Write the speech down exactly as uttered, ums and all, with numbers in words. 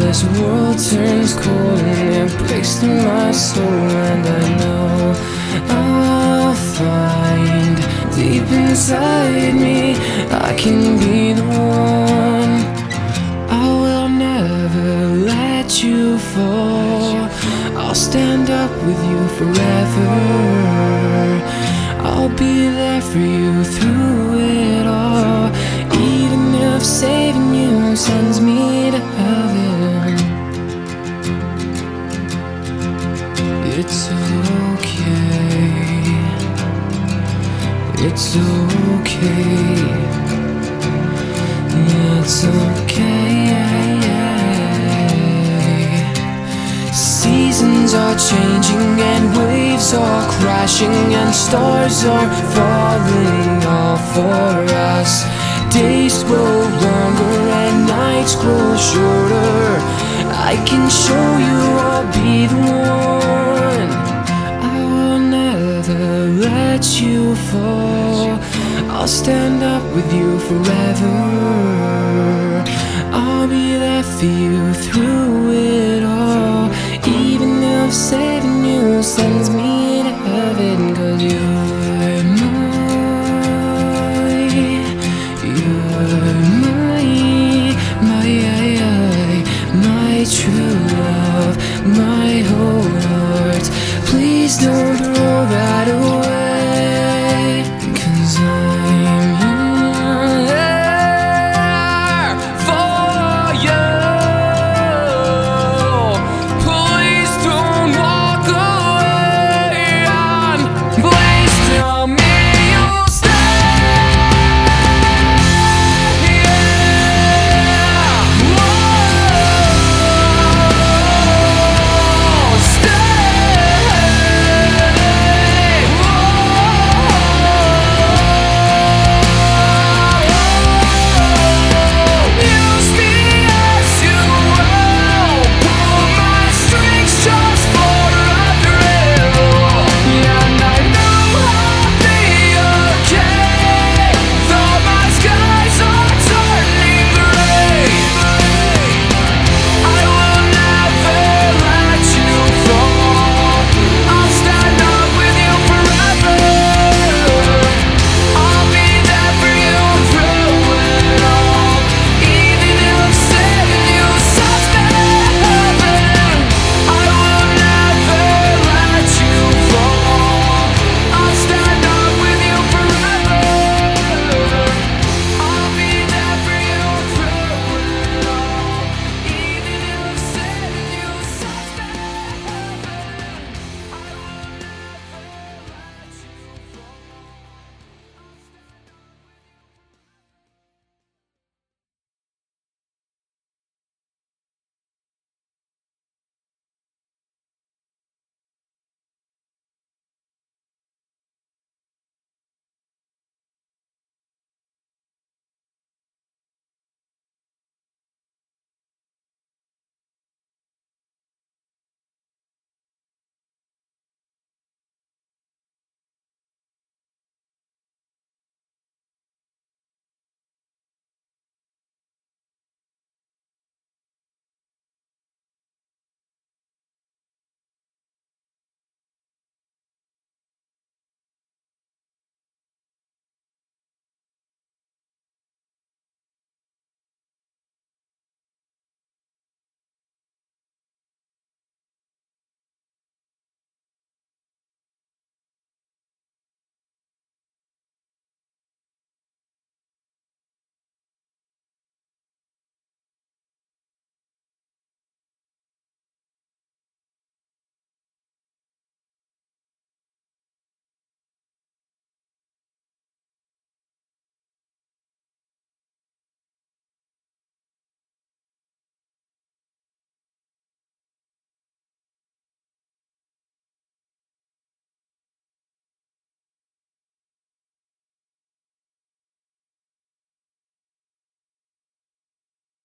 this world turns cold and it breaks through my soul, and I know I'll find deep inside me I can be the one. I will never let you fall. I'll stand up with you forever. I'll be there for you through it all, even if saving you sends me to heaven. It's okay, it's okay, it's okay. Seasons are changing and waves are crashing and stars are falling all for us. Days grow longer and nights grow shorter. I can show you I'll be the one. I will never let you fall. I'll stand up with you forever. I'll be there for you through it all, even if saving you sends me to heaven.